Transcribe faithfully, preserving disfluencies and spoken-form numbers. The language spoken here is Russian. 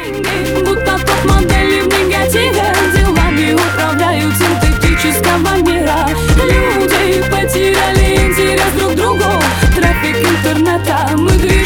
деньги, будто топ-модели в негативе делами управляют синтетического мира. Люди потеряли интерес друг к другу. Трафик интернета, мы движемся